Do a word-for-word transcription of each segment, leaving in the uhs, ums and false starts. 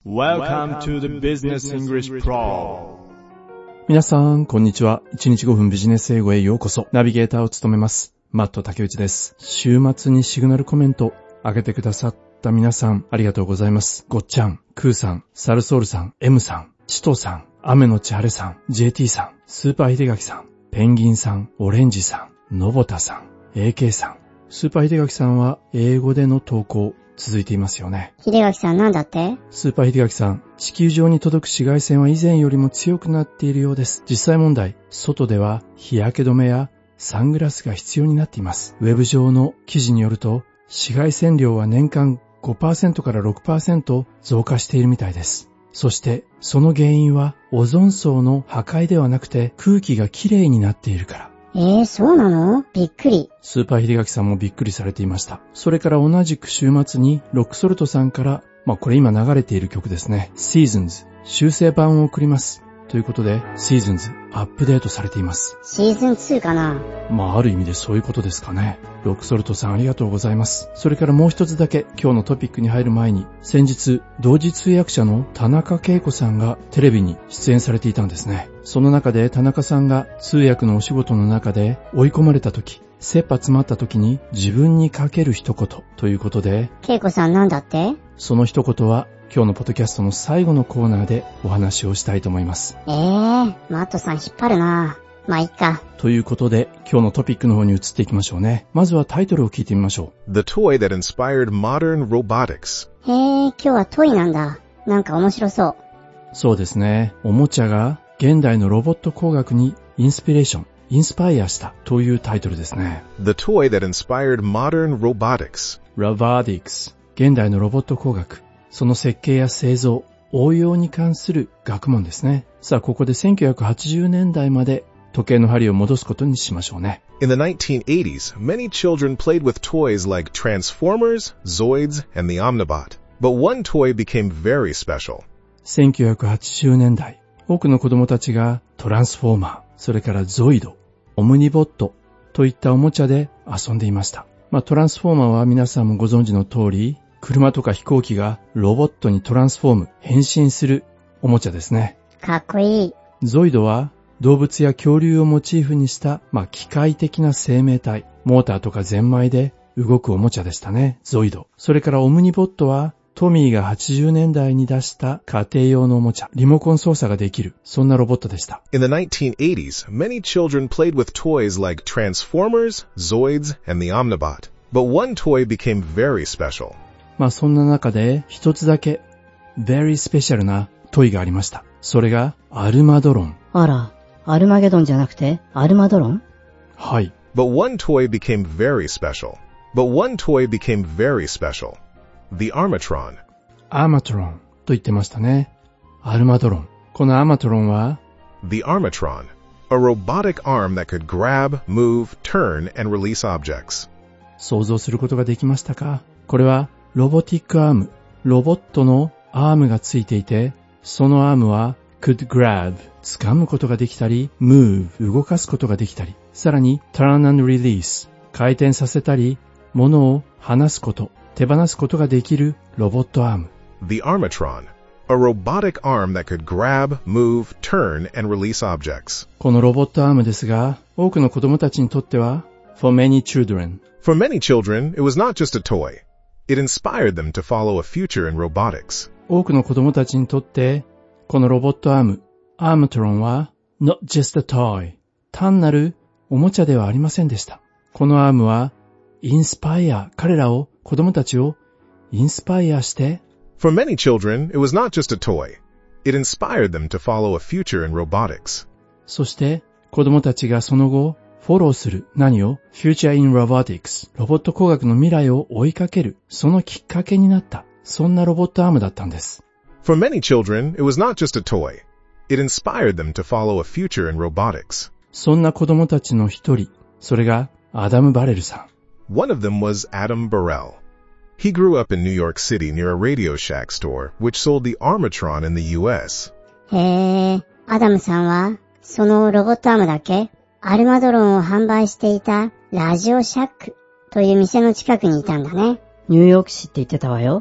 Welcome to the Business English Pro。 皆さん、こんにちは。いちにちごふんビジネス英語へようこそ。ナビゲーターを務めます。マット竹内です。週末にシグナルコメント上げてくださった皆さん、ありがとうございます。ごっちゃん、クーさん、サルソールさん、M さん、チトさん、雨のちはれさん、ジェーティー さん、スーパー秀垣さん、ペンギンさん、オレンジさん、のぼたさん、エーケー さん。スーパー秀垣さんは英語での投稿続いていますよね。 秀垣さんなんだって？ スーパー秀垣さん、地球上に届く紫外線は以前よりも強くなっているようです。実際問題、外では日焼け止めやサングラスが必要になっています。ウェブ上の記事によると、紫外線量は年間 ごパーセント から ろくパーセント 増加しているみたいです。そしてその原因はオゾン層の破壊ではなくて空気がきれいになっているから。 えー、そうなの？びっくり。 スーパー秀垣さんもびっくりされていました。それから同じく週末にロックソルトさんから、まあこれ今流れている曲ですね。Seasons 修正版を送ります。ということで Seasons アップデートされています。 シーズンツーかな？ まあある意味でそういうことですかね。ロックソルトさんありがとうございます。それからもう一つだけ今日のトピックに入る前に、先日同時通訳者の田中恵子さんがテレビに出演されていたんですね。その中で田中さんが通訳のお仕事の中で追い込まれた時、切羽詰まった時に自分にかける一言ということで、 恵子さんなんだって？その一言は今日のポッドキャストの最後のコーナーでお話をしたいと思います。 えー、マットさん引っ張るな。まあいっか。 ということで今日のトピックの方に移っていきましょうね。まずはタイトルを聞いてみましょう。The toy that inspired modern robotics。 へー、今日はトイなんだ。なんか面白そう。 そうですね。おもちゃが現代のロボット工学にインスピレーション、インスパイアしたというタイトルですね。 The toy that inspired modern robotics。 Robotics、現代のロボット工学。その設計や製造、応用に関する学問ですね。さあ、ここでせんきゅうひゃくはちじゅうねんだいまで時計の針を戻すことにしましょうね。 In the nineteen eighties, many children played with toys like Transformers, Zoids, and the Omnibot. But one toy became very special. せんきゅうひゃくはちじゅうねんだい、多くの子供たちがトランスフォーマー、それからゾイド、オムニボットといったおもちゃで遊んでいました。まあ、トランスフォーマーは皆さんもご存知の通り、車とか飛行機がロボットにトランスフォーム、変身するおもちゃですね。 かっこいい。 ゾイドは動物や恐竜をモチーフにした、まあ、機械的な生命体、モーターとかゼンマイで動くおもちゃでしたね。ゾイド。それからオムニボットはトミーがはちじゅうねんだいに出した家庭用のおもちゃ、リモコン操作ができる、そんなロボットでした。 In the nineteen eighties, many children played with toys like Transformers, Zoids, and the Omnibot. But one toy became very special. まあそんな中で一つだけ very special なトイがありました。それがアルマドロン。 あら、アルマゲドンじゃなくてアルマドロン？ はい。 But one toy became very special. But one toy became very special. The Armatron。 アーマトロンと言ってましたね。アルマドロン。このアーマトロンは The Armatron, a robotic arm that could grab, move, turn, and release objects。 想像することができましたか？これはロボティックアーム、ロボットのアームがついていて、そのアームは could grab、掴むことができたり、move、動かすことができたり、さらに turn and release、回転させたり、物を離すこと、手放すことができるロボットアーム。 The Armatron, a robotic arm that could grab, move, turn, and release objects。 このロボットアームですが、多くの子供たちにとっては for many children。 For many children, it was not just a toy.It inspired them to follow a future in robotics. 多くの子供たちにとって、このロボットアーム、アーマトロンは not just a toy、単なるおもちゃではありませんでした。このアームはインスパイア、彼らを、子供たちをインスパイアして、 For many children, it was not just a toy. It inspired them to follow a future in robotics. そして子供たちがその後、フォローする何を Future in Robotics ロボット工学の未来を追いかけるそのきっかけになったそんなロボットアームだったんです。 For many children, it was not just a toy. It inspired them to follow a future in robotics. そんな子供たちの一人、それがアダム・バレルさん。 One of them was Adam Burrell. He grew up in New York City near a Radio Shack store which sold the Armatron in the ユーエス. へー、アダムさんはそのロボットアームだっけ？アルマドロンを販売していたラジオシャックという店の近くにいたんだね。 ニューヨーク市って言ってたわよ。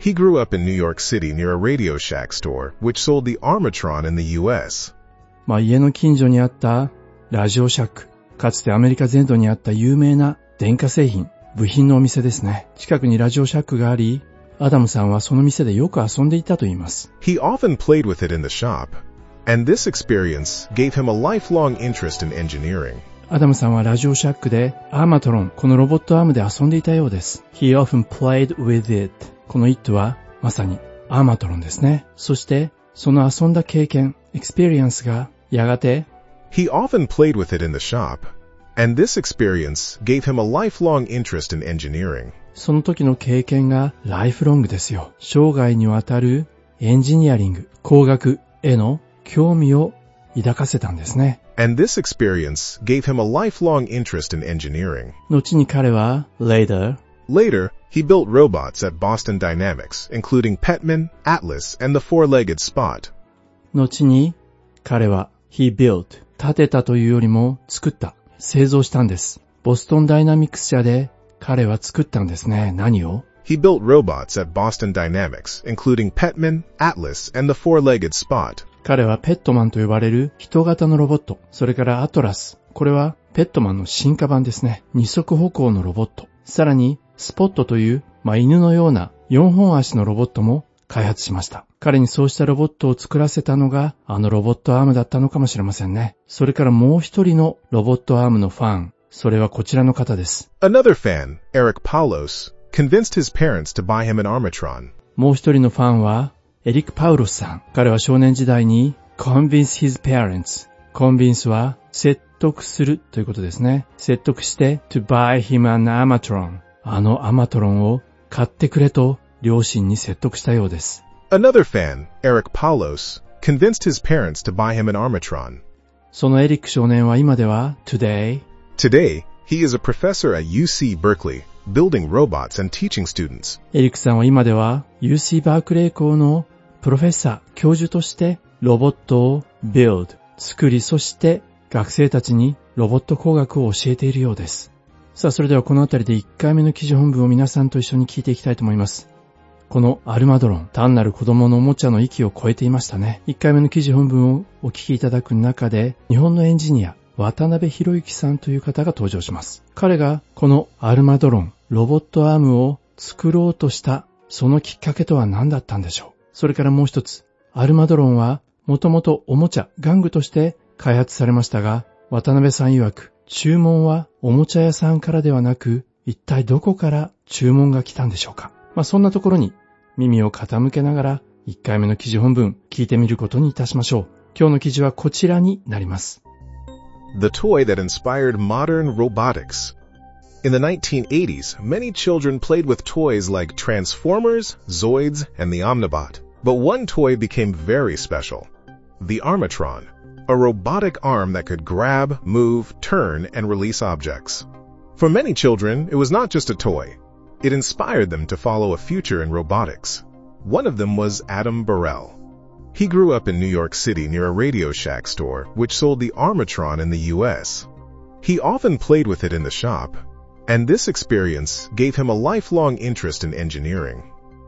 He grew up in New York City near a Radio Shack store, which sold the Armatron in the U S. まあ家の近所にあったラジオシャック、かつてアメリカ全土にあった有名な電化製品、部品のお店ですね。近くにラジオシャックがあり、アダムさんはその店でよく遊んでいたと言います。 He often played with it in the shop, and this experience gave him a lifelong interest in engineering. アダムさんはラジオシャックでアーマトロン、このロボットアームで遊んでいたようです。He often played with it. この it はまさにアーマトロンですね。そしてその遊んだ経験、experience がやがて He often played with it in the shop, and this experience gave him a lifelong interest in engineering. その時の経験がライフロングですよ。生涯にわたるエンジニアリング、工学への興味を抱かせたんですね。 And this experience gave him a lifelong interest in engineering. 後に彼は later, Later, he built robots at Boston Dynamics, including Petman, Atlas, and the four-legged Spot. 後に彼は he built, 建てたというよりも作った、製造したんです。ボストンダイナミクス社で彼は作ったんですね。何を？ He built robots at Boston Dynamics, including Petman, Atlas, and the four-legged Spot. 彼はペットマンと呼ばれる人型のロボット、それからアトラス、これはペットマンの進化版ですね。二足歩行のロボット。さらにスポットという、まあ、犬のような四本足のロボットも開発しました。彼にそうしたロボットを作らせたのがあのロボットアームだったのかもしれませんね。それからもう一人のロボットアームのファン、それはこちらの方です。 Another fan, Eric Paulos, convinced his parents to buy him an Armatron. もう一人のファンはエリック・パウロスさん。彼は少年時代に convince his parents。convince は説得するということですね。説得して to buy him an Armatron。あのアマトロンを買ってくれと両親に説得したようです。 Another fan, Eric Paulos, convinced his parents to buy him an Armatron. そのエリック少年は今では today, Today, he is a professor at U C Berkeley, building robots and teaching students. エリックさんは今では ユーシー バークレー校のプロフェッサー、教授としてロボットを build、作り、そして学生たちにロボット工学を教えているようです。さあ、それではこのあたりでいっかいめの記事本文を皆さんと一緒に聞いていきたいと思います。このアルマドロン、単なる子供のおもちゃの域を超えていましたね。いっかいめの記事本文をお聞きいただく中で、日本のエンジニア、渡辺博之さんという方が登場します。彼がこのアルマドロン、ロボットアームを作ろうとしたそのきっかけとは何だったんでしょう。それからもう一つ、アルマドロンはもともとおもちゃ、玩具として開発されましたが、渡辺さん曰く、注文はおもちゃ屋さんからではなく、一体どこから注文が来たんでしょうか。まあ、そんなところに耳を傾けながらいっかいめの記事本文聞いてみることにいたしましょう。今日の記事はこちらになります。 The toy that inspired modern robotics. In the nineteen eighties, many children played with toys like Transformers, Zoids, and the Omnibot. But one toy became very special. The Armatron, a robotic arm that could grab, move, turn, and release objects. For many children, it was not just a toy. It inspired them to follow a future in robotics. One of them was Adam Burrell. He grew up in New York City near a Radio Shack store, which sold the Armatron in the U S. He often played with it in the shop, and this experience gave him a lifelong interest in engineering.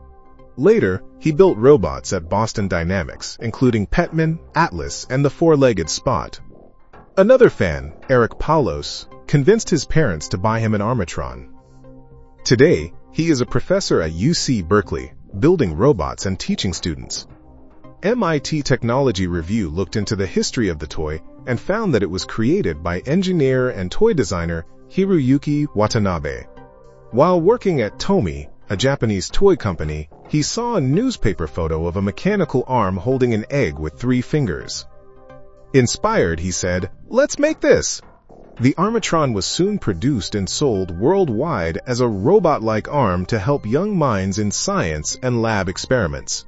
Later, he built robots at Boston Dynamics, including Petman, Atlas, and the four-legged Spot. Another fan, Eric Paulos, convinced his parents to buy him an Armatron. Today, he is a professor at U C Berkeley, building robots and teaching students. M I T Technology Review looked into the history of the toy and found that it was created by engineer and toy designer Hiroyuki Watanabe. While working at Tomy, a Japanese toy company, he saw a newspaper photo of a mechanical arm holding an egg with three fingers. Inspired, he said, "Let's make this!" The Armatron was soon produced and sold worldwide as a robot-like arm to help young minds in science and lab experiments.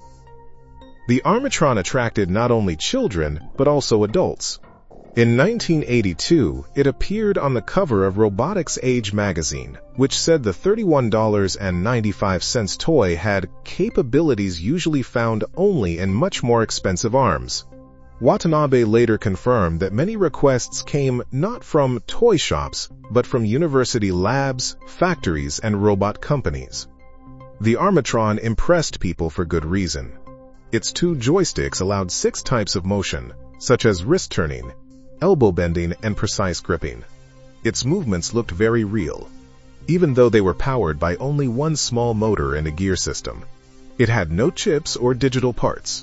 The Armatron attracted not only children, but also adults. In nineteen eighty-two, it appeared on the cover of Robotics Age magazine, which said the thirty-one dollars and ninety-five cents toy had capabilities usually found only in much more expensive arms. Watanabe later confirmed that many requests came not from toy shops, but from university labs, factories, and robot companies. The Armatron impressed people for good reason. Its two joysticks allowed six types of motion, such as wrist turning, elbow bending, and precise gripping. Its movements looked very real, even though they were powered by only one small motor and a gear system. It had no chips or digital parts.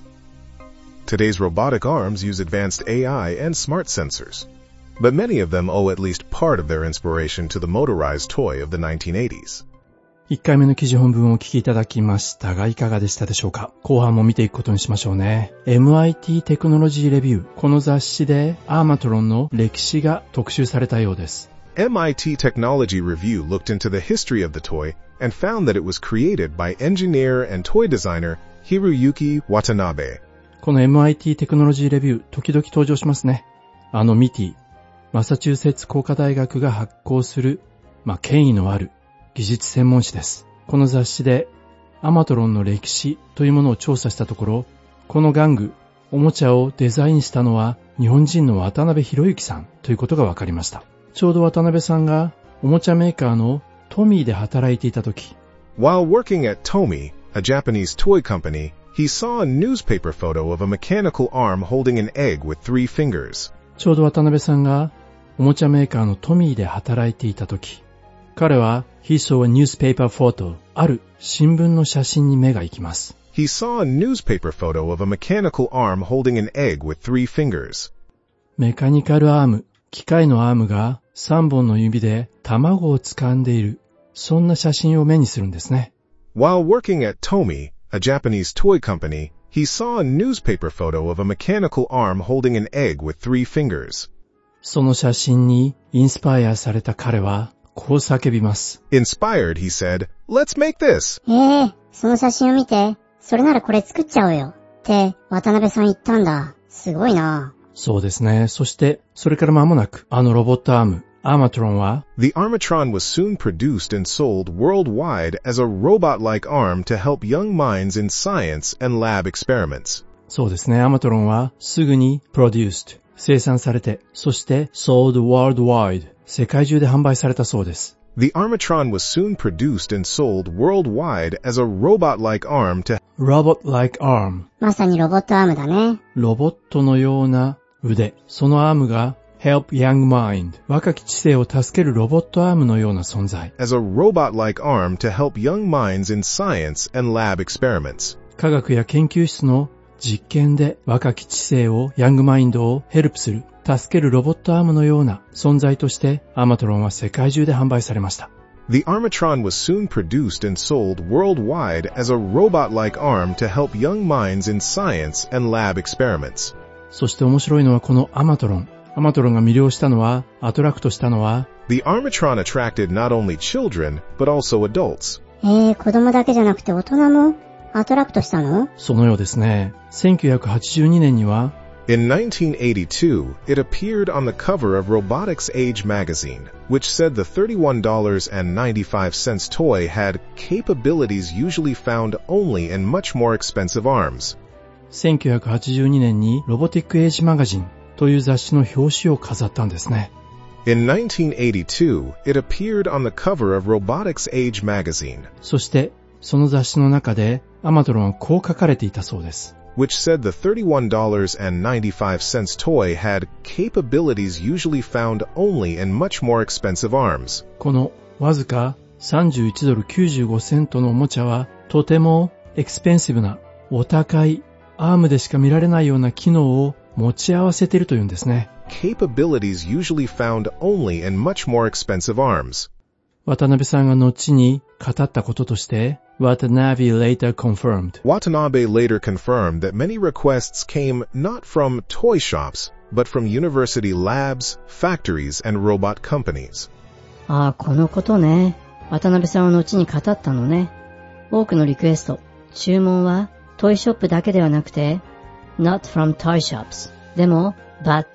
Today's robotic arms use advanced A I and smart sensors, but many of them owe at least part of their inspiration to the motorized toy of the nineteen eighties. いっかいめの記事本文をお聞きいただきましたがいかがでしたでしょうか。後半も見ていくことにしましょうね。エムアイティー テクノロジーレビュー。この雑誌でアーマトロンの歴史が特集されたようです。 エムアイティー Technology Review looked into the history of the toy and found that it was created by engineer and toy designer Hiroyuki Watanabe. この エムアイティー テクノロジーレビュー、時々登場しますね。あのミティ、マサチューセッツ工科大学が発行する、まあ、権威のある技術専門誌です。この雑誌でアマトロンの歴史というものを調査したところ、この玩具、おもちゃをデザインしたのは日本人の渡辺博之さんということが分かりました。ちょうど渡辺さんがおもちゃメーカーのトミーで働いていたとき、 While working at Tomy, a Japanese toy company, he saw a newspaper photo of a mechanical arm holding an egg with three fingers. ちょうど渡辺さんがおもちゃメーカーのトミーで働いていたとき、彼は He saw a newspaper photo ある新聞の写真に目が行きます。 He saw a newspaper photo of a mechanical arm holding an egg with three fingers. メカニカルアーム、機械のアームがさんぼんの指で卵を掴んでいる、そんな写真を目にするんですね。 While working at Tomy, a Japanese toy company, he saw a newspaper photo of a mechanical arm holding an egg with three fingers. その写真にインスパイアされた彼はこう叫びます。 Inspired, he said, "Let's make this." ええ、その写真を見て、それならこれ作っちゃおうよ。って渡辺さん言ったんだ。すごいな。 そうですね。そして、それから間もなく、あのロボットアーム、アーマトロンは、 The Armatron was soon produced and sold worldwide as a robot-like arm to help young minds in science and lab experiments. そうですね。アーマトロンはすぐに produced、生産されて、そして sold worldwide、世界中で販売されたそうです。 The Armatron was soon produced and sold worldwide as a robot-like arm to robot-like arm。 まさにロボットアームだね。 ロボットのような腕。そのアームが help young mind。若き知性を助けるロボットアームのような存在。 as a robot-like arm to help young minds in science and lab experiments. 科学や研究室の実験で若き知性を、ヤングマインドをヘルプする、助けるロボットアームのような存在としてアーマトロンは世界中で販売されました。 The Armatron was soon produced and sold worldwide as a robot-like arm to help young minds in science and lab experiments. そして面白いのはこのアマトロン。アマトロンが魅了したのは、アトラクトしたのは、 The Armatron attracted not only children, but also adults. えー、子供だけじゃなくて大人もアトラクトしたの？ そのようですね。せんきゅうひゃくはちじゅうにねんには、 In nineteen eighty-two, it appeared on the cover of Robotics Age magazine, which said the thirty-one dollars and ninety-five cents toy had capabilities usually found only in much more expensive arms. せんきゅうひゃくはちじゅうにねんにロボティックエイジマガジンという雑誌の表紙を飾ったんですね。 In nineteen eighty-two, it appeared on the cover of Robotics Age magazine, そしてその雑誌の中でアマトロンはこう書かれていたそうです。 which said the thirty-one dollars and ninety-five cents toy had capabilities usually found only in much more expensive arms. このわずかさんじゅういちドルきゅうじゅうごセントのおもちゃはとてもエクスペンシブなお高いアームでしか見られないような機能を持ち合わせているというんですね。 Capabilities usually found only in much more expensive arms. 渡辺さんが後に語ったこととして、Watanabe later confirmed. Watanabe later confirmed that many requests came not from toy shops, but from university labs, factories, and robot companies. ああ、このことね。渡辺さんは後に語ったのね。多くのリクエスト、注文はトイショップだけではなくて、not from toy shops。でも、but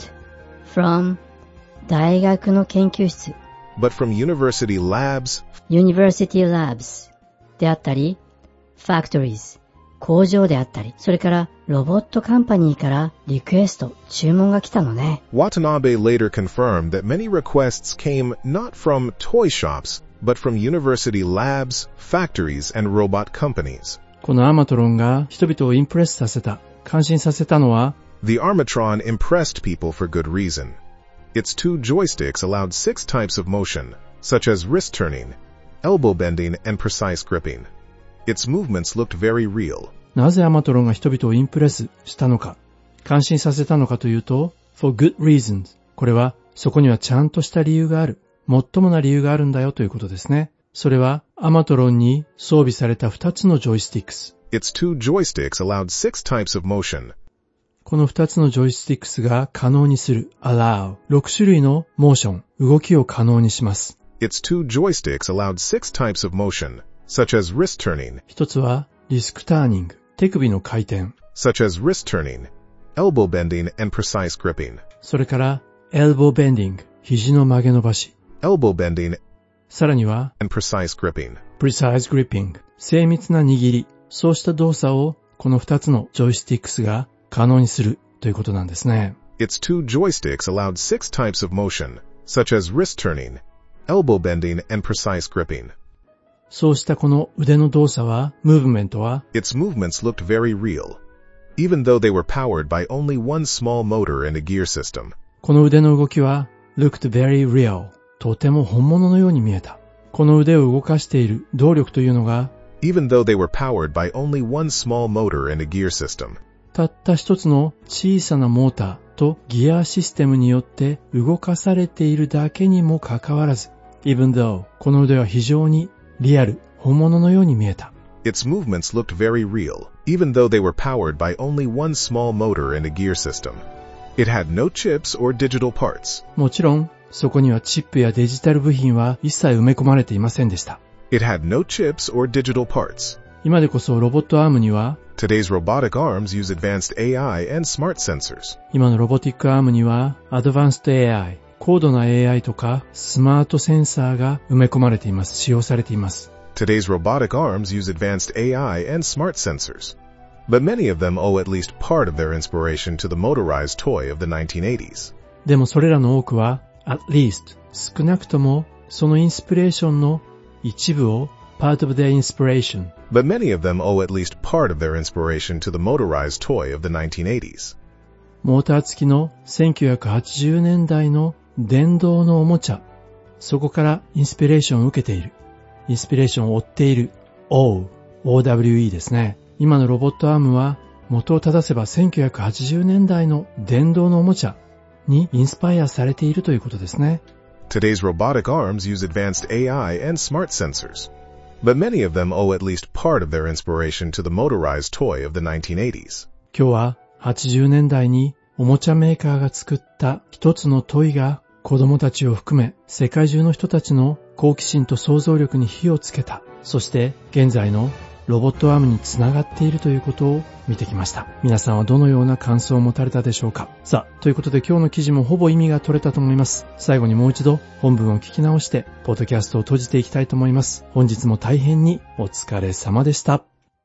from 大学の研究室。 but from university labs, university labs であったり、factories 工場であったり、それからロボットカンパニーからリクエスト、注文が来たのね。 Watanabe later confirmed that many requests came not from toy shops, but from university labs, factories, and robot companies. このアーマトロンが人々をインプレスさせた、感心させたのは、 The Armatron impressed people for good reason. Its two joysticks allowed six types of motion, such as wrist turning, elbow bending, and precise gripping. Its movements looked very real. なぜアマトロンが人々をインプレスしたのか、感心させたのかというと、for good reasons。これは、そこにはちゃんとした理由がある。もっともな理由があるんだよということですね。それは、アマトロンに装備されたふたつのジョイスティックス。 Its two joysticks allowed six types of motion. このふたつのジョイスティックスが可能にする allow ろく種類のモーション、動きを可能にします。 Its two joysticks allowed six types of motion, such as wrist turning. 一つはリスクターニング、手首の回転。 Such as wrist turning, elbow bending, and precise gripping. それからelbow bending、肘の曲げ伸ばし。 Elbow bending, さらには and precise gripping. precise gripping、精密な握り。そうした動作をこのふたつのジョイスティックスが可能にするということなんですね。 Its two joysticks allowed six types of motion, such as wrist turning, elbow bending, and precise gripping. そうしたこの腕の動作は、ムーブメントは、 Its movements looked very real, even though they were powered by only one small motor and a gear system. この腕の動きは、looked very real、とても本物のように見えた。この腕を動かしている動力というのが、 even though they were powered by only one small motor and a gear system. たった一つの小さなモーターとギアシステムによって動かされているだけにもかかわらず、even though この腕は非常にリアル、本物のように見えた。 Its movements looked very real, even though they were powered by only one small motor and a gear system. It had no chips or digital parts. もちろん、そこにはチップやデジタル部品は一切埋め込まれていませんでした。 It had no chips or digital parts. 今でこそロボットアームには、 Today's robotic arms use advancedエーアイ and smart sensors. 今のロボティックアームには、アドバンスト エーアイ、高度な エーアイ とかスマートセンサーが埋め込まれています、使用されています。 Today's robotic arms use advancedエーアイ and smart sensors. But many of them owe at least part of their inspiration to the motorized toy of the nineteen eighties. でもそれらの多くは、at least、少なくともそのインスピレーションの一部を part of their inspiration. But many of them owe at least part of their inspiration to the motorized toy of the nineteen eighties. モーター付きのせんきゅうひゃくはちじゅうねんだいの電動のおもちゃ。そこからインスピレーションを受けている。インスピレーションを追っている。オー、オーダブリューイー ですね。今のロボットアームは元を正せばせんきゅうひゃくはちじゅうねんだいの電動のおもちゃにインスパイアされているということですね。 Today's robotic arms use advancedエーアイ and smart sensors. But many of them owe at least part of their inspiration to the motorized toy of the nineteen eighties. 今日ははちじゅうねんだいにおもちゃメーカーが作った一つのトイが子供たちを含め世界中の人たちの好奇心と想像力に火をつけた。そして現在のロボットアームにつながっているということを見てきました。皆さんはどのような感想を持たれたでしょうか。さあ、ということで今日の記事もほぼ意味が取れたと思います。最後にもう一度本文を聞き直して、ポッドキャストを閉じていきたいと思います。本日も大変にお疲れ様でした。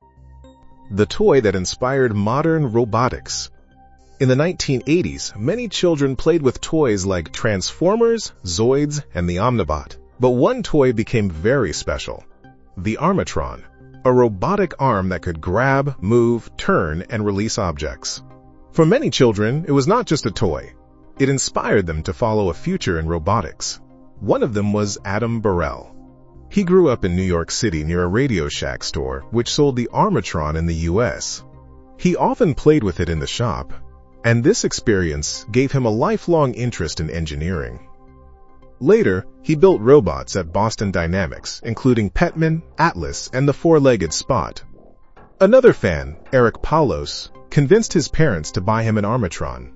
The toy that inspired modern robotics. In the nineteen eighties, many children played with toys like Transformers, Zoids, and the Omnibot. But one toy became very special. The Armatron. A robotic arm that could grab, move, turn, and release objects. For many children, it was not just a toy. It inspired them to follow a future in robotics. One of them was Adam Burrell. He grew up in New York City near a Radio Shack store, which sold the Armatron in the U S. He often played with it in the shop, and this experience gave him a lifelong interest in engineering. Later, he built robots at Boston Dynamics, including Petman, Atlas, and the four-legged Spot. Another fan, Eric Paulos, convinced his parents to buy him an Armatron.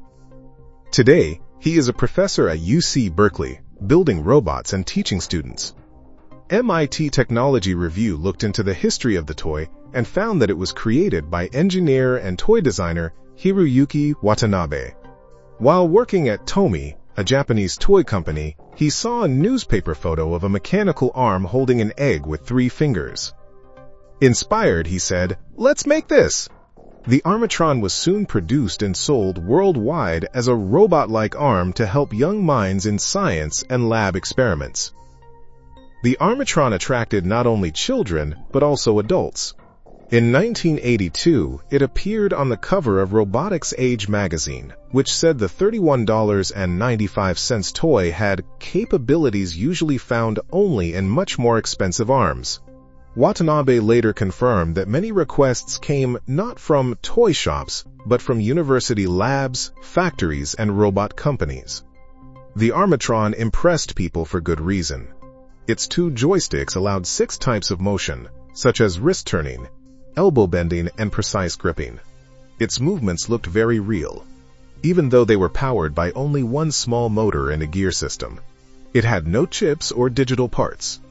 Today, he is a professor at U C Berkeley, building robots and teaching students. M I T Technology Review looked into the history of the toy and found that it was created by engineer and toy designer Hiroyuki Watanabe. While working at Tomy, a Japanese toy company, he saw a newspaper photo of a mechanical arm holding an egg with three fingers. Inspired, he said, "Let's make this!" The Armatron was soon produced and sold worldwide as a robot-like arm to help young minds in science and lab experiments. The Armatron attracted not only children, but also adults. In nineteen eighty-two, it appeared on the cover of Robotics Age magazine, which said the thirty-one dollars and ninety-five cents toy had capabilities usually found only in much more expensive arms. Watanabe later confirmed that many requests came not from toy shops, but from university labs, factories, and robot companies. The Armatron impressed people for good reason. Its two joysticks allowed six types of motion, such as wrist turning, elbow bending, and precise gripping. Its movements looked very real, even though they were powered by only one small motor and a gear system. It had no chips or digital parts.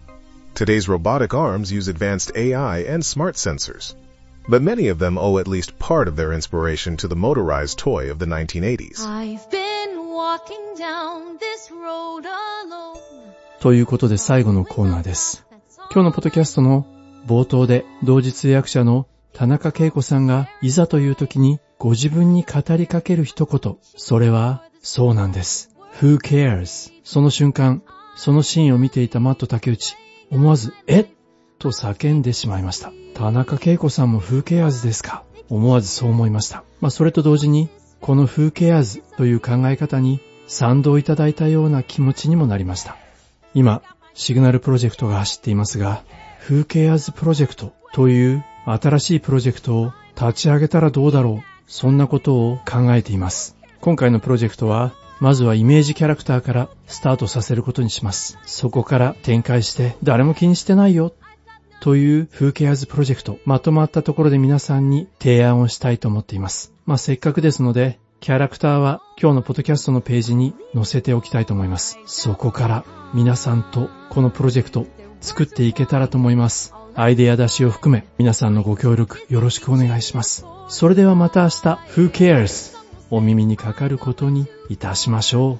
Today's robotic arms use advanced A I and smart sensors, but many of them owe at least part of their inspiration to the motorized toy of the nineteen eighties. I've been walking down this road alone. ということで最後のコーナーです。今日のポッドキャストの冒頭で同時通訳者の田中恵子さんがいざという時にご自分に語りかける一言、それはそうなんです。Who cares? その瞬間、そのシーンを見ていたマット竹内、思わずえっと叫んでしまいました。田中恵子さんも Who cares ですか？思わずそう思いました。まあそれと同時にこの Who cares という考え方に賛同いただいたような気持ちにもなりました。今、シグナルプロジェクトが走っていますが、Who cares プロジェクトという新しいプロジェクトを立ち上げたらどうだろう、そんなことを考えています。今回のプロジェクトは、まずはイメージキャラクターからスタートさせることにします。そこから展開して誰も気にしてないよという Who cares プロジェクト、まとまったところで皆さんに提案をしたいと思っています。まあせっかくですので、キャラクターは今日のポッドキャストのページに載せておきたいと思います。そこから皆さんとこのプロジェクト作っていけたらと思います。アイデア出しを含め皆さんのご協力よろしくお願いします。それではまた明日 Who cares お耳にかかることにいたしましょ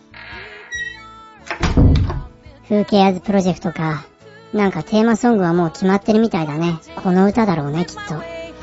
う。Who cares プロジェクトか。なんかテーマソングはもう決まってるみたいだね。この歌だろうね、きっと。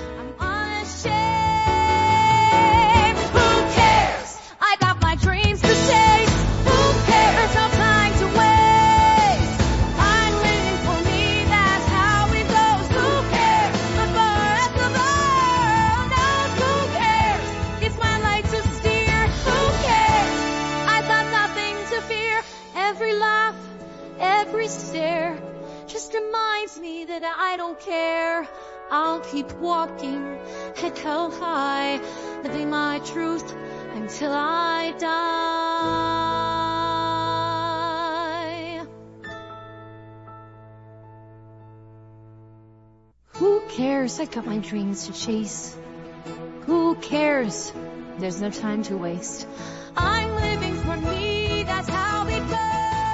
I don't care. I'll keep walking, head held high, living my truth until I die. Who cares? I got my dreams to chase. Who cares? There's no time to waste. I'm living for me, that's how it goes.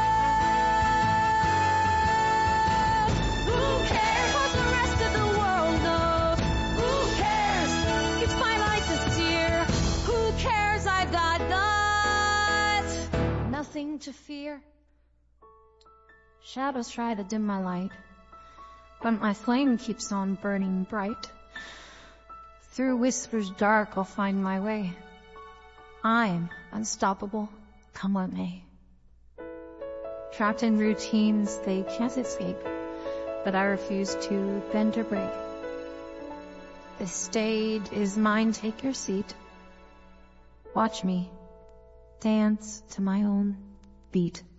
Nothing to fear. Shadows try to dim my light, but my flame keeps on burning bright. Through whispers dark I'll find my way. I'm unstoppable, come what may. Trapped in routines they can't escape, but I refuse to bend or break. The stage is mine, take your seat. Watch me dance to my own beat.